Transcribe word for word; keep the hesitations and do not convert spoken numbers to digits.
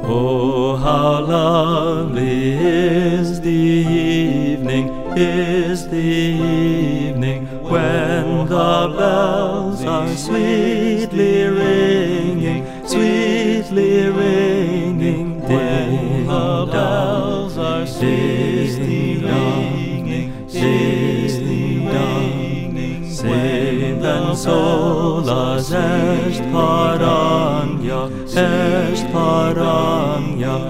Oh, how lovely is the evening, is the evening, when the bells are sweetly ringing, sweetly ringing. Ding the bells are sweetly ringing, sweetly ringing. Seilen solas est parania, est parania.